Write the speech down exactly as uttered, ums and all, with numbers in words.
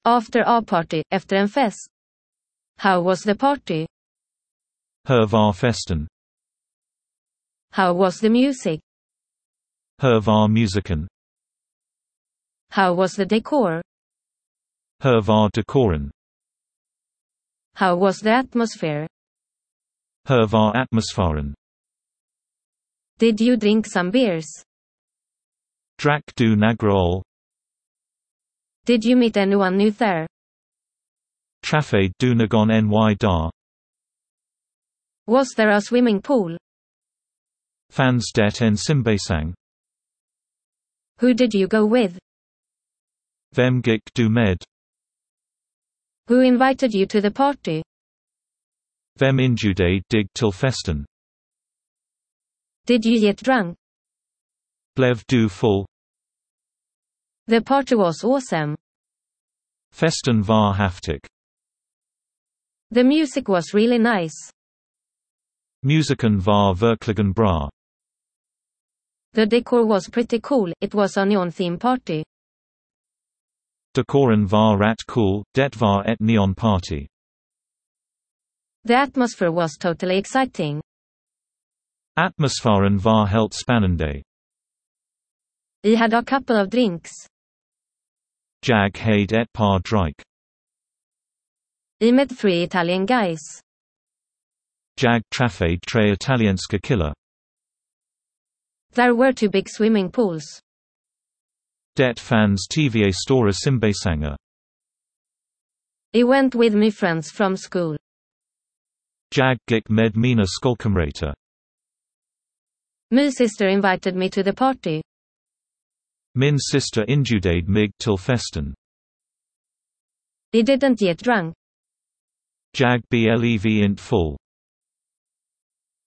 After a party, efter en fest. How was the party? Hur var festen? How was the music? Hur var musiken? How was the decor? Hur var dekoren? How was the atmosphere? Hur var atmosfären? Did you drink some beers? Drack du några öl? Did you meet anyone new there? Träffade du någon ny där? Was there a swimming pool? Fanns det en simbassang? Who did you go with? Vem gick du med? Who invited you to the party? Vem inbjöd dig till festen? Did you get drunk? Blev du full? The party was awesome. Festen var häftig. The music was really nice. Musiken var verkligen bra. The decor was pretty cool, it was a neon theme party. Dekoren var rätt cool, det var ett neon party. The atmosphere was totally exciting. Atmosfären var helt spännande. I had a couple of drinks. Jag hade ett par dryck. I met three Italian guys. Jag träffade tre italienska killar. There were two big swimming pools. Det fanns tva stora simbassanger. I went with my friends from school. Jag gick med mina skolkamrater. My sister invited me to the party. Min syster inbjöd mig till festen. I didn't get drunk. Jag blev inte full.